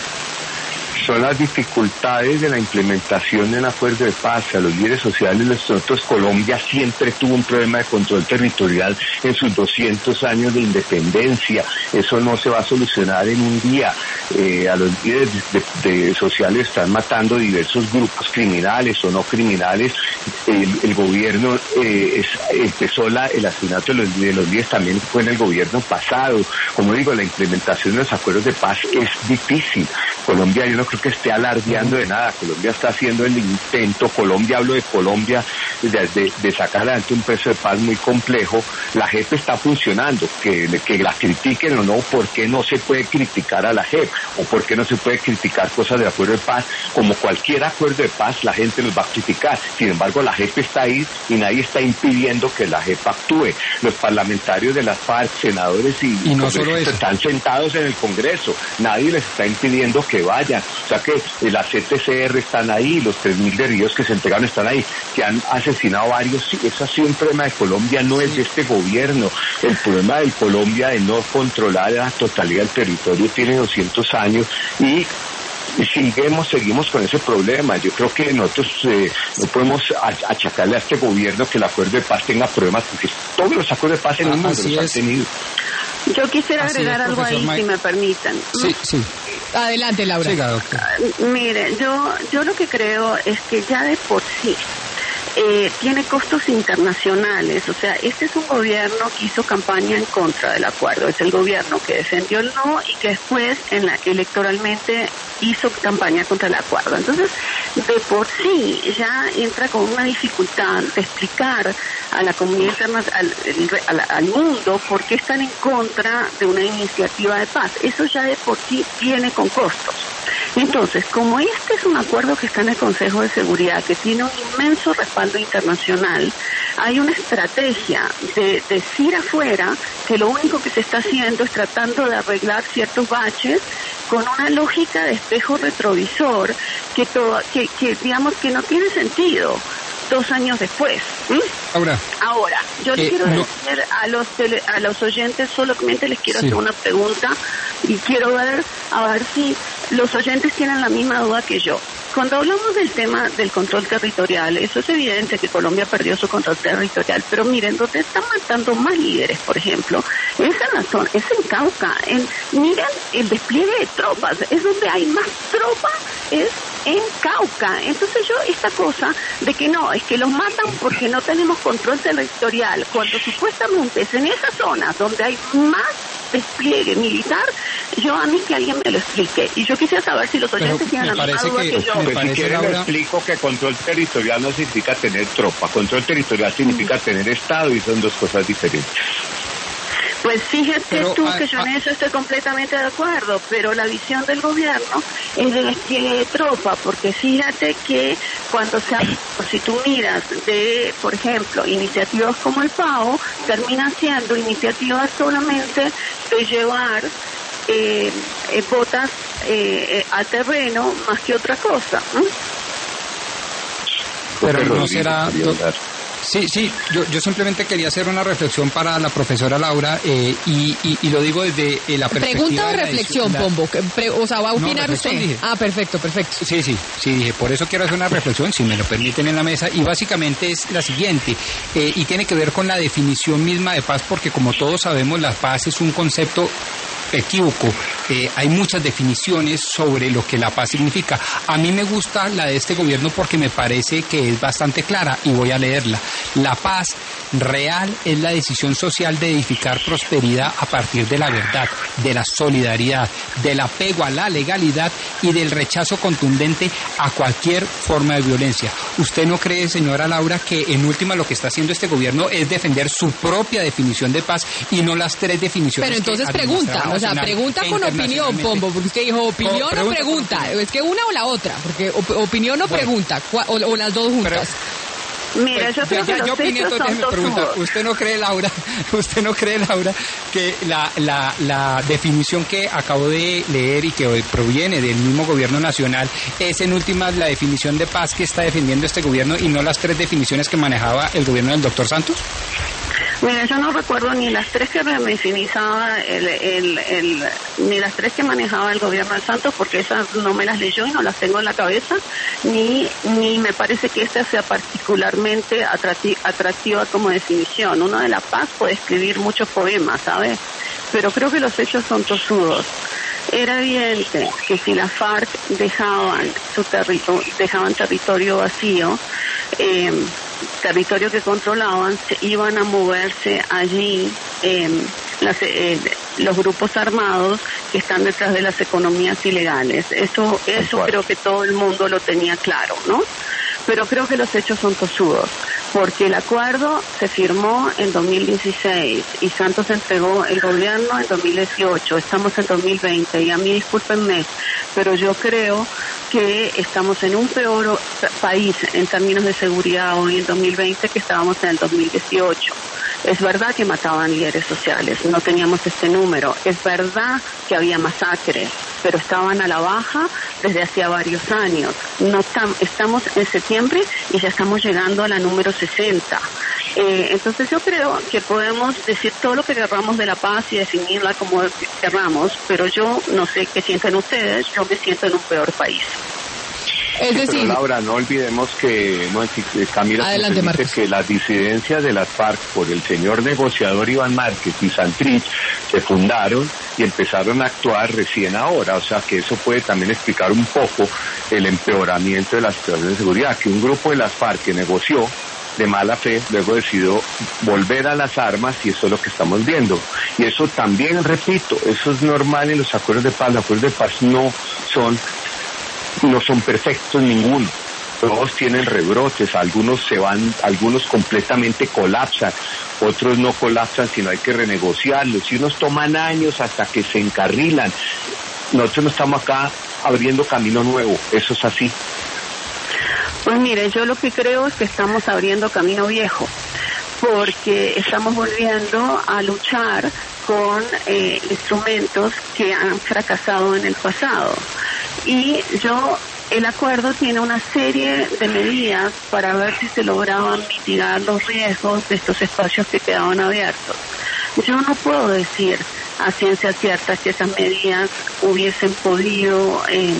Speaker 5: Son las dificultades de la implementación de un acuerdo de paz. A los líderes sociales, nosotros, Colombia siempre tuvo un problema de control territorial en sus doscientos años de independencia. Eso no se va a solucionar en un día. Eh, a los líderes de, de sociales están matando diversos grupos criminales o no criminales. El, el gobierno eh, es, empezó la, el asesinato de los, de los líderes también fue en el gobierno pasado. Como digo, la implementación de los acuerdos de paz es difícil. Colombia, yo no creo que esté alardeando de nada. Colombia está haciendo el intento. Colombia, hablo de Colombia, de, de, de sacar adelante un proceso de paz muy complejo. La J E P está funcionando. Que, que la critiquen o no, ¿por qué no se puede criticar a la J E P? ¿O por qué no se puede criticar cosas de acuerdo de paz? Como cualquier acuerdo de paz, la gente los va a criticar. Sin embargo, la J E P está ahí y nadie está impidiendo que la J E P actúe. Los parlamentarios de las FARC, senadores y,
Speaker 7: y no solo eso,
Speaker 5: están sentados en el Congreso. Nadie les está impidiendo que vayan. O sea que las C T C R están ahí, los tres mil guerrilleros que se entregaron están ahí, que han asesinado varios. Sí, eso ha sido un problema de Colombia, no es de este gobierno. El problema de Colombia de no controlar la totalidad del territorio tiene doscientos años y Y seguimos, seguimos con ese problema. Yo creo que nosotros eh, no podemos achacarle a este gobierno que el acuerdo de paz tenga problemas, porque todos los acuerdos de paz en el mundo los han tenido.
Speaker 4: Yo quisiera
Speaker 7: Así
Speaker 4: agregar
Speaker 7: es,
Speaker 4: algo ahí,
Speaker 7: Mike.
Speaker 4: si me permiten.
Speaker 7: Sí, sí.
Speaker 1: Adelante, Laura.
Speaker 7: Siga, doctor.
Speaker 4: Uh, mire, yo, yo lo que creo es que ya de por sí eh, tiene costos internacionales. O sea, este es un gobierno que hizo campaña en contra del acuerdo. Es el gobierno que defendió el no y que después en la, electoralmente hizo campaña contra el acuerdo. Entonces, de por sí ya entra con una dificultad de explicar a la comunidad internacional, al, al, al mundo, por qué están en contra de una iniciativa de paz. Eso ya de por sí viene con costos. Entonces, como este es un acuerdo que está en el Consejo de Seguridad, que tiene un inmenso respaldo internacional, hay una estrategia de decir afuera que lo único que se está haciendo es tratando de arreglar ciertos baches con una lógica de espejo retrovisor que, todo, que, que digamos que no tiene sentido dos años después. ¿Mm?
Speaker 7: Ahora,
Speaker 4: Ahora, yo le
Speaker 7: eh,
Speaker 4: quiero
Speaker 7: no.
Speaker 4: decir a los tele, a los oyentes, solamente les quiero
Speaker 7: Sí.
Speaker 4: hacer una pregunta y quiero ver a ver si los oyentes tienen la misma duda que yo. Cuando hablamos del tema del control territorial, eso es evidente que Colombia perdió su control territorial, pero miren, donde están matando más líderes, por ejemplo, es en la zona, es en Cauca. En, miren el despliegue de tropas, es donde hay más tropas, es en Cauca. Entonces yo, esta cosa de que no, es que los matan porque no tenemos control territorial, cuando supuestamente es en esas zonas donde hay más despliegue militar, yo a mí que alguien me lo explique. Y yo quisiera saber si los oyentes
Speaker 7: Pero
Speaker 4: tienen
Speaker 7: me
Speaker 4: la misma
Speaker 7: parece
Speaker 4: duda
Speaker 7: que-
Speaker 4: que yo.
Speaker 7: me
Speaker 5: Pues si
Speaker 7: parece,
Speaker 5: quieren le
Speaker 7: Laura-
Speaker 5: explico que control territorial no significa tener tropa. Control territorial significa tener Estado y son dos cosas diferentes.
Speaker 4: Pues fíjate
Speaker 7: Pero,
Speaker 4: tú
Speaker 7: ah,
Speaker 4: que yo en
Speaker 7: ah,
Speaker 4: eso estoy completamente de acuerdo, pero la visión del gobierno es de despliegue de tropa, porque fíjate que cuando se si tú miras de, por ejemplo, iniciativas como el P A O, terminan siendo iniciativas solamente de llevar eh, eh, botas eh, eh, al terreno más que otra cosa. ¿eh?
Speaker 7: Pero no
Speaker 5: Rodrigo
Speaker 7: será,
Speaker 5: quería
Speaker 7: do-
Speaker 5: hablar.
Speaker 7: Sí, sí, yo, yo simplemente quería hacer una reflexión para la profesora Laura eh, y, y, y lo digo desde eh, la perspectiva...
Speaker 1: ¿Pregunta o
Speaker 7: de la
Speaker 1: reflexión,
Speaker 7: la...
Speaker 1: Pombo? Pre, o sea, ¿va a opinar
Speaker 7: no,
Speaker 1: usted?
Speaker 7: Dije.
Speaker 1: Ah, perfecto, perfecto.
Speaker 7: Sí, sí, sí, dije, por eso quiero hacer una reflexión, si me lo permiten en la mesa, y básicamente es la siguiente, eh, y tiene que ver con la definición misma de paz, porque como todos sabemos, la paz es un concepto equívoco. Eh, hay muchas definiciones sobre lo que la paz significa. A mí me gusta la de este gobierno porque me parece que es bastante clara y voy a leerla. La paz real es la decisión social de edificar prosperidad a partir de la verdad, de la solidaridad, del apego a la legalidad y del rechazo contundente a cualquier forma de violencia. ¿Usted no cree, señora Laura, que en última lo que está haciendo este gobierno es defender su propia definición de paz y no las tres definiciones?
Speaker 1: Pero entonces
Speaker 7: que
Speaker 1: pregunta, o sea, pregunta con opinión, Pombo, porque usted dijo opinión o pregunta. pregunta. Es que una o la otra, porque op opinión o bueno, pregunta, o, o las dos juntas.
Speaker 7: Pero,
Speaker 4: Mira,
Speaker 7: pues,
Speaker 4: yo creo
Speaker 7: ya,
Speaker 4: que
Speaker 7: yo
Speaker 4: los
Speaker 7: opino,
Speaker 4: hechos
Speaker 7: entonces
Speaker 4: son
Speaker 7: me pregunta,
Speaker 4: tozudos.
Speaker 7: ¿usted no cree, Laura, usted no cree, Laura, que la, la, la definición que acabo de leer y que proviene del mismo gobierno nacional es en últimas la definición de paz que está defendiendo este gobierno y no las tres definiciones que manejaba el gobierno del doctor Santos?
Speaker 4: Mira, yo no recuerdo ni las tres que definizaba el, el, el, ni las tres que manejaba el gobierno de Santos, porque esas no me las leyó y no las tengo en la cabeza, ni ni me parece que esta sea particularmente atracti atractiva como definición. Uno de la paz puede escribir muchos poemas, ¿sabes? Pero creo que los hechos son tozudos. Era evidente que si las FARC dejaban su territorio, dejaban territorio vacío, eh, territorio que controlaban, se iban a moverse allí eh, las, eh, los grupos armados que están detrás de las economías ilegales. Eso, eso creo que todo el mundo lo tenía claro, ¿no? Pero creo que los hechos son tozudos, porque el acuerdo se firmó en dos mil dieciséis y Santos entregó el gobierno en dos mil dieciocho, estamos en dos mil veinte y a mí discúlpenme, pero yo creo que estamos en un peor país en términos de seguridad hoy en dos mil veinte que estábamos en el dos mil dieciocho. Es verdad que mataban líderes sociales, no teníamos este número. Es verdad que había masacres, pero estaban a la baja desde hacía varios años. No tam, estamos en septiembre y ya estamos llegando a la número sesenta. Eh, entonces yo creo que podemos decir todo lo que querramos de la paz y definirla como querramos, pero yo no sé qué sienten ustedes, yo me siento en un peor país.
Speaker 1: Es decir,
Speaker 5: pero Laura, no olvidemos que, no, Camila,
Speaker 1: adelante, Marcos,
Speaker 5: que las disidencias de las FARC por el señor negociador Iván Márquez y Santrich se fundaron y empezaron a actuar recién ahora, o sea que eso puede también explicar un poco el empeoramiento de la situación de seguridad, que un grupo de las FARC que negoció de mala fe, luego decidió volver a las armas y eso es lo que estamos viendo. Y eso también, repito, eso es normal en los acuerdos de paz. Los acuerdos de paz no son no son perfectos ninguno, todos tienen rebrotes, algunos se van, algunos completamente colapsan, otros no colapsan sino hay que renegociarlos y unos toman años hasta que se encarrilan. Nosotros no estamos acá abriendo camino nuevo, eso es así.
Speaker 4: Pues mire, yo lo que creo es que estamos abriendo camino viejo, porque estamos volviendo a luchar con eh, instrumentos que han fracasado en el pasado. Y yo, el acuerdo tiene una serie de medidas para ver si se lograban mitigar los riesgos de estos espacios que quedaban abiertos. Yo no puedo decir a ciencia cierta que esas medidas hubiesen podido, eh,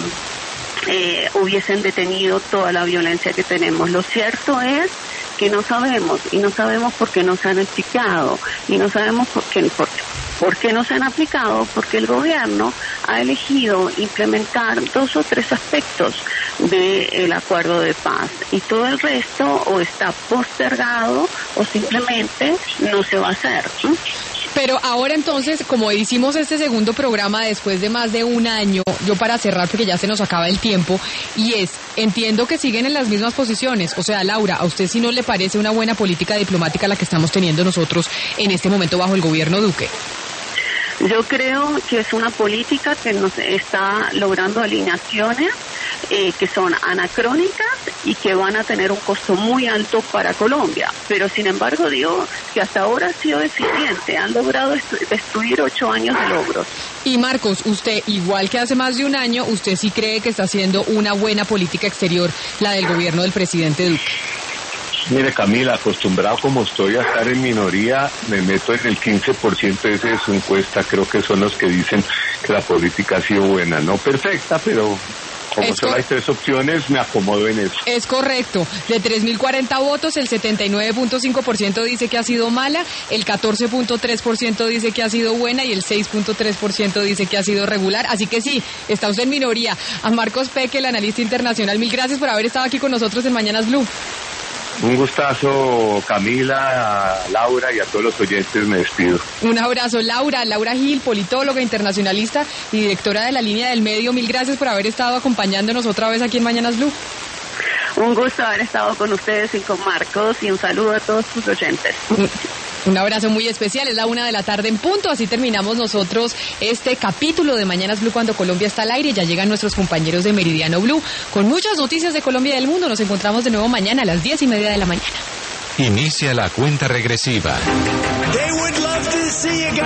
Speaker 4: eh, hubiesen detenido toda la violencia que tenemos. Lo cierto es que no sabemos, y no sabemos por qué no se han explicado, y no sabemos por qué, por, por qué no se han aplicado, porque el gobierno ha elegido implementar dos o tres aspectos del acuerdo de paz, y todo el resto o está postergado o simplemente no se va a hacer, ¿no?
Speaker 1: Pero ahora entonces, como hicimos este segundo programa después de más de un año, yo para cerrar porque ya se nos acaba el tiempo, y es, entiendo que siguen en las mismas posiciones, o sea, Laura, ¿a usted sí no le parece una buena política diplomática la que estamos teniendo nosotros en este momento bajo el gobierno Duque?
Speaker 4: Yo creo que es una política que nos está logrando alineaciones eh, que son anacrónicas y que van a tener un costo muy alto para Colombia. Pero sin embargo digo que hasta ahora ha sido eficiente, han logrado destruir ocho años de logros.
Speaker 1: Y Marcos, usted, igual que hace más de un año, ¿usted sí cree que está haciendo una buena política exterior la del gobierno del presidente Duque?
Speaker 5: Mire, Camila, acostumbrado como estoy a estar en minoría, me meto en el quince por ciento de esa su encuesta. Creo que son los que dicen que la política ha sido buena, no perfecta, pero como
Speaker 1: Es
Speaker 5: solo
Speaker 1: cor-
Speaker 5: hay tres opciones, me acomodo en eso.
Speaker 1: Es correcto. De tres mil cuarenta votos, el setenta y nueve punto cinco por ciento dice que ha sido mala, el catorce punto tres por ciento dice que ha sido buena y el seis punto tres por ciento dice que ha sido regular. Así que sí, está usted en minoría. A Marcos Peque, el analista internacional, mil gracias por haber estado aquí con nosotros en Mañanas Blue.
Speaker 5: Un gustazo, Camila, a Laura y a todos los oyentes, me despido.
Speaker 1: Un abrazo, Laura. Laura Gil, politóloga, internacionalista y directora de la Línea del Medio. Mil gracias por haber estado acompañándonos otra vez aquí en Mañanas Blue.
Speaker 4: Un gusto haber estado con ustedes y con Marcos y un saludo a todos sus oyentes.
Speaker 1: Un abrazo muy especial, es la una de la tarde en punto, así terminamos nosotros este capítulo de Mañanas Blue cuando Colombia está al aire. Ya llegan nuestros compañeros de Meridiano Blue con muchas noticias de Colombia y del mundo. Nos encontramos de nuevo mañana a las diez y media de la mañana.
Speaker 9: Inicia la cuenta regresiva.